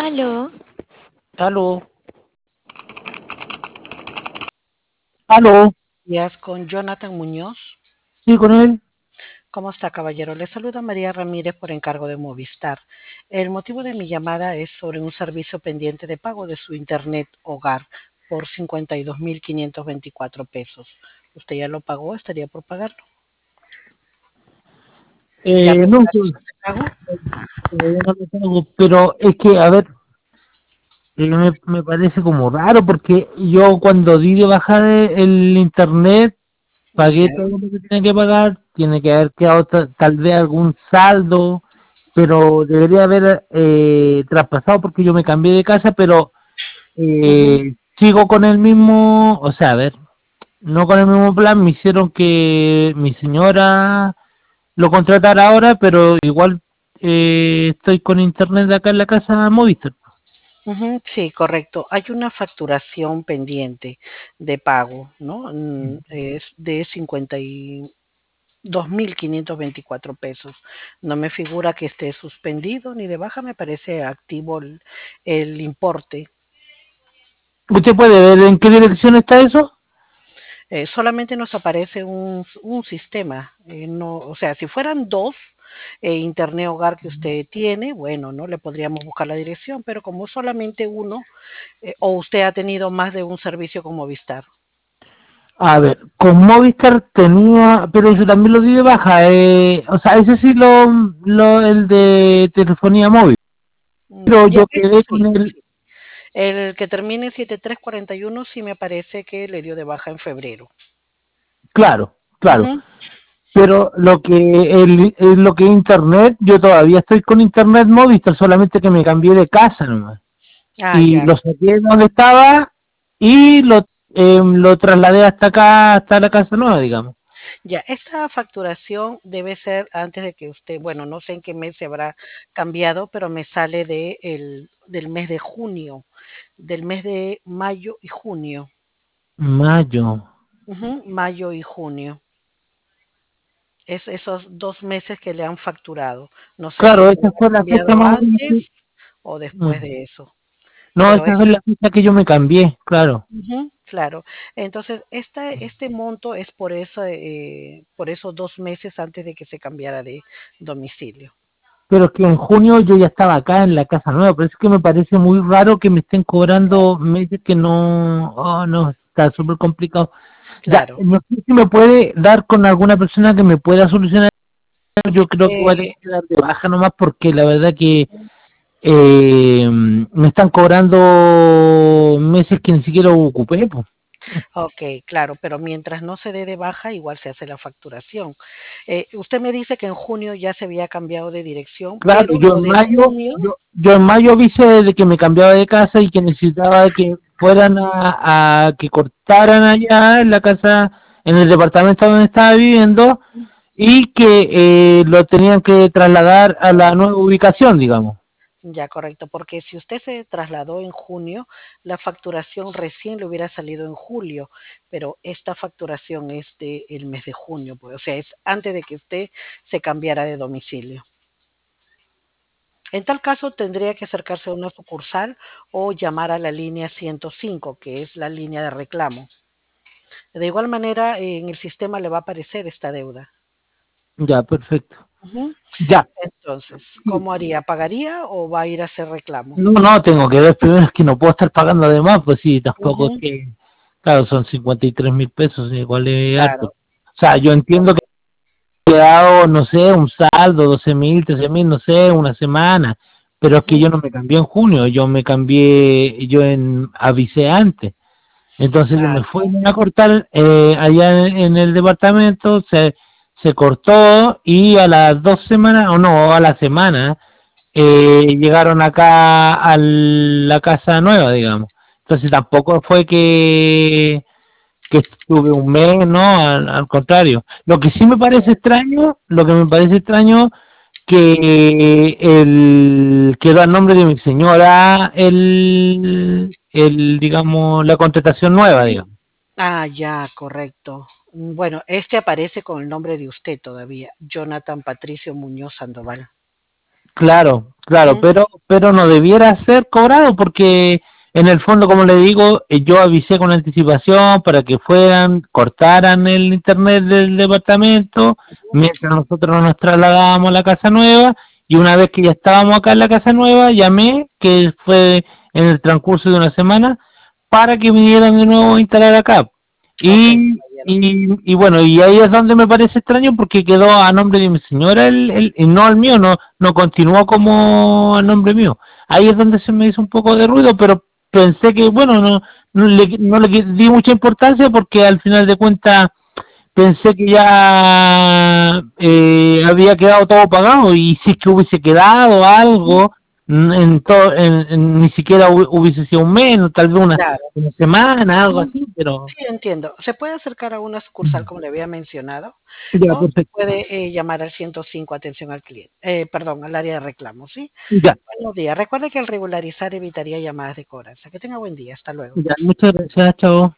Aló, Aló, Aló, días con Jonathan Muñoz. sí, con él. ¿Cómo está, caballero? Le saluda María Ramírez por encargo de Movistar. El motivo de mi llamada es sobre un servicio pendiente de pago de su internet hogar por 52.524 pesos. ¿Usted ya lo pagó? ¿Estaría por pagarlo? ¿Ya No, prepararon pues, ese pago? todavía no lo tengo, pero es que, a ver, me parece como raro porque yo cuando di de bajar el internet, pagué Ya. todo lo que tenía que pagar, tiene que haber quedado tal vez algún saldo, pero debería haber traspasado porque yo me cambié de casa, pero Ujú. sigo con el mismo, o sea, a ver, no con el mismo plan, me hicieron que mi señora lo contratara ahora, pero igual estoy con internet acá en la casa Movistar. Ujú, sí, correcto. Hay una facturación pendiente de pago, ¿no? Es de 52.524 pesos. No me figura que esté suspendido ni de baja, me parece activo el importe. ¿Usted puede ver en qué dirección está eso? Solamente nos aparece un sistema. No, o sea, si fueran dos Internet Hogar que usted tiene, bueno, no le podríamos buscar la dirección, pero como solamente uno, o usted ha tenido más de un servicio con Movistar. A ver, con Movistar tenía, pero eso también lo di de baja. O sea, ese sí el de telefonía móvil. Pero Ya, yo ese quedé sí, con el, sí. El que termine en 7341 sí me parece que le dio de baja en febrero. claro, claro. Ujú. Pero lo que es internet, yo todavía estoy con internet Movistar, solamente que me cambié de casa nomás. Ah, Y ya. lo saqué de donde estaba y lo trasladé hasta acá, hasta la casa nueva, digamos. Ya, esta facturación debe ser antes de que usted, bueno, no sé en qué mes se habrá cambiado, pero me sale del mes de junio, del mes de mayo y junio. Mayo. Ujú, mayo y junio. Es esos 2 meses que le han facturado. No sé si Claro, se esa habrá fue la fecha cambiado más o menos antes o después mm. de eso. No, Pero esa fue la fecha que yo me cambié, claro. ujú, claro. Entonces, este monto es por esos 2 meses antes de que se cambiara de domicilio. Pero es que en junio yo ya estaba acá en la casa nueva, pero es que me parece muy raro que me estén cobrando meses que no, oh, no, está súper complicado. Ya, Claro. no sé si me puede dar con alguna persona que me pueda solucionar. Yo creo que voy a tener Eh, que dar de baja nomás porque la verdad que me están cobrando meses que ni siquiera ocupé, pues. ok, claro, pero mientras no se dé de baja, igual se hace la facturación. Usted me dice que en junio ya se había cambiado de dirección, Claro, pero lo de junio, yo en mayo avisé de que me cambiaba de casa y que necesitaba que fueran a que cortaran allá en la casa, en el departamento donde estaba viviendo y que lo tenían que trasladar a la nueva ubicación, digamos. ya correcto, porque si usted se trasladó en junio, la facturación recién le hubiera salido en julio, pero esta facturación es del mes de junio, pues, o sea, es antes de que usted se cambiara de domicilio. En tal caso, tendría que acercarse a una sucursal o llamar a la línea 105, que es la línea de reclamo. De igual manera, en el sistema le va a aparecer esta deuda. Ya, perfecto. Ujú. Ya. Entonces, ¿cómo haría? ¿Pagaría o va a ir a hacer reclamo? No, no, tengo que ver primero, es que no puedo estar pagando además, pues sí, tampoco es Ujú, que, claro, son 53.000 pesos, igual es harto. claro. O sea, yo entiendo que he dado, no sé, un saldo, 12.000, 13.000, no sé, una semana, pero es que Ujú, yo no me cambié en junio, yo me cambié, avisé antes. Entonces yo ah, me fui a cortar allá en el departamento, se cortó y a las 2 semanas, o no, a la semana, llegaron acá a la casa nueva, digamos. Entonces tampoco fue que estuve un mes, no, al contrario. Lo que sí me parece extraño, lo que me parece extraño, que quedó a nombre de mi señora digamos, la contratación nueva, digamos. ya, correcto. Bueno, este aparece con el nombre de usted todavía, Jonathan Patricio Muñoz Sandoval. Claro, claro, Mm, pero no debiera ser cobrado porque en el fondo, como le digo, yo avisé con anticipación para que fueran, cortaran el internet del departamento mientras nosotros nos trasladábamos a la casa nueva y una vez que ya estábamos acá en la casa nueva, llamé, que fue en el transcurso de una semana, para que vinieran de nuevo a instalar acá. ok, Y, caballero. y bueno, y ahí es donde me parece extraño porque quedó a nombre de mi señora, y no al mío, no continuó como a nombre mío. Ahí es donde se me hizo un poco de ruido, pero pensé que, bueno, no le di mucha importancia porque al final de cuentas pensé que ya había quedado todo pagado y si es que hubiese quedado Mm, algo, ni siquiera hubiese sido un mes, tal vez claro. una semana, algo Mm, así, pero sí, entiendo. Se puede acercar a una sucursal, como le había mencionado, ya, o se perfecto. puede llamar al 105 atención al cliente, perdón, al área de reclamos, ¿sí? Ya, Buenos días. Recuerde que al regularizar evitaría llamadas de cobranza. Que tenga buen día. Hasta luego. ya, muchas gracias, chao.